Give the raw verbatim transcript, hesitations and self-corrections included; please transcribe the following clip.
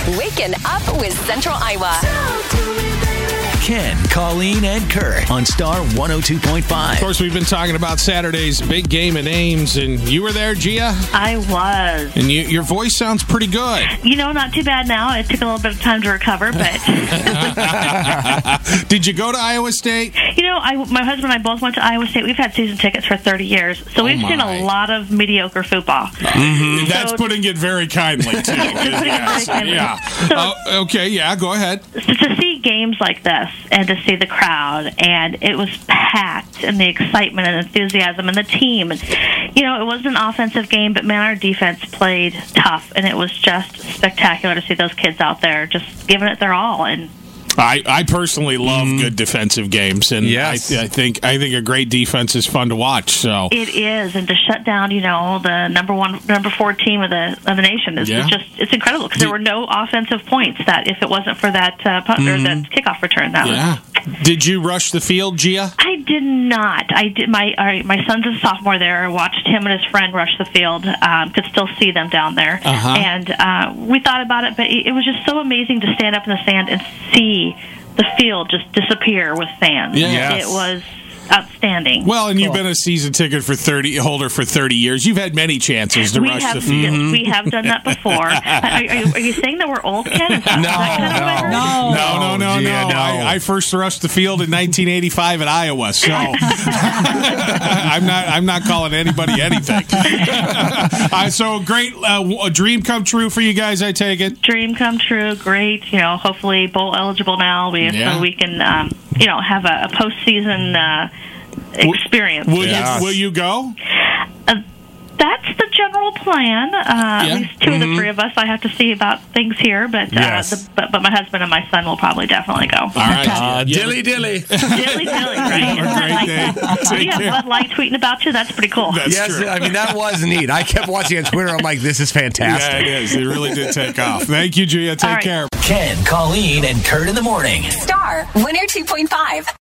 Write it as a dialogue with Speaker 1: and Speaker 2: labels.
Speaker 1: Waking up with Central Iowa.
Speaker 2: Ken, Colleen, and Kurt on Star one oh two point five.
Speaker 3: Of course, we've been talking about Saturday's big game in Ames, and you were there, Gia?
Speaker 4: I was.
Speaker 3: And you, your voice sounds pretty good.
Speaker 4: You know, not too bad now. It took a little bit of time to recover, but...
Speaker 3: Did you go to Iowa State?
Speaker 4: You know, I, my husband and I both went to Iowa State. We've had season tickets for thirty years, so
Speaker 3: Oh
Speaker 4: we've
Speaker 3: my.
Speaker 4: seen a lot of mediocre football.
Speaker 3: Mm-hmm. That's
Speaker 4: So-
Speaker 3: putting it very kindly, too.
Speaker 4: That's putting it very
Speaker 3: Yes.
Speaker 4: kindly.
Speaker 3: Yeah.
Speaker 4: So-
Speaker 3: Oh, okay, yeah, go ahead.
Speaker 4: So to see games like this and to see the crowd, and it was packed, and the excitement and enthusiasm and the team, and, you know, it was an offensive game, but man, our defense played tough, and it was just spectacular to see those kids out there just giving it their all. And
Speaker 3: I, I personally love good defensive games, and
Speaker 5: Yes.
Speaker 3: I, I think I think a great defense is fun to watch. So
Speaker 4: it is, and to shut down, you know, the number one, number four team of the of the nation is
Speaker 3: Yeah.
Speaker 4: just it's incredible because there were no offensive points that if it wasn't for that uh, punt or that kickoff return, that was.
Speaker 3: yeah. Did you rush the field, Gia?
Speaker 4: I did not. I did. My all right, my son's a sophomore there. I watched him and his friend rush the field. Um, could still see them down there,
Speaker 3: Uh-huh.
Speaker 4: and uh, we thought about it. But it, it was just so amazing to stand up in the sand and see the field just disappear with fans.
Speaker 3: Yeah.
Speaker 5: Yes.
Speaker 4: It was outstanding.
Speaker 3: Well, and you've been a season ticket for thirty holder for thirty years. You've had many chances to
Speaker 4: we
Speaker 3: rush
Speaker 4: have
Speaker 3: the field.
Speaker 4: yes, we have done that before. are, are, you, are you saying that we're old, Ken? Is that,
Speaker 5: No,
Speaker 4: is that kind of what I heard?
Speaker 5: no.
Speaker 3: No, no, no,
Speaker 5: Gia,
Speaker 3: no.
Speaker 5: no.
Speaker 3: I, I first rushed the field in nineteen eighty-five at Iowa, so I'm not. I'm not calling anybody anything. uh, so great, uh, a dream come true for you guys. I take it.
Speaker 4: Dream come true. Great. You know, hopefully bowl eligible now. We
Speaker 3: Yeah.
Speaker 4: so we can um, you know have a, a postseason uh, experience.
Speaker 3: Will
Speaker 5: Yes.
Speaker 3: you? Will you go?
Speaker 4: Uh, that's the general plan. Uh,
Speaker 3: Yeah.
Speaker 4: At least two of the three of us. I have to see about things here, but uh,
Speaker 5: Yes.
Speaker 4: the, but, but my husband and my son will probably definitely go.
Speaker 3: All right.
Speaker 5: Uh,
Speaker 3: You-
Speaker 5: dilly dilly.
Speaker 4: Dilly dilly, right?
Speaker 3: Have a great day. Take
Speaker 4: You have
Speaker 3: care.
Speaker 4: Bud Light tweeting about you. That's pretty cool.
Speaker 3: That's
Speaker 5: Yes,
Speaker 3: true.
Speaker 5: I mean, that was neat. I kept watching on Twitter. I'm like, this is fantastic.
Speaker 3: Yeah, it is. It really did take off. Thank you, Gia. Take
Speaker 4: All right.
Speaker 3: care.
Speaker 2: Ken, Colleen, and Kurt in the morning.
Speaker 1: Star one oh two point five.